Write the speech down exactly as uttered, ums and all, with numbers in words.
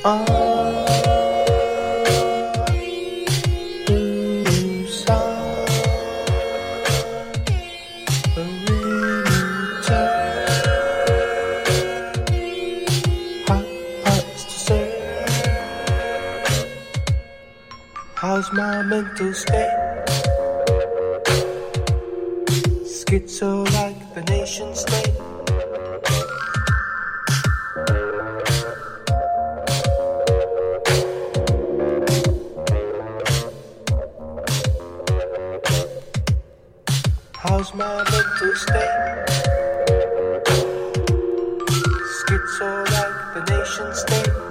on the side, a winter hot past dessert. How's my mental state? Schizo like the nation state. How's my mental state? Schizo like the nation state.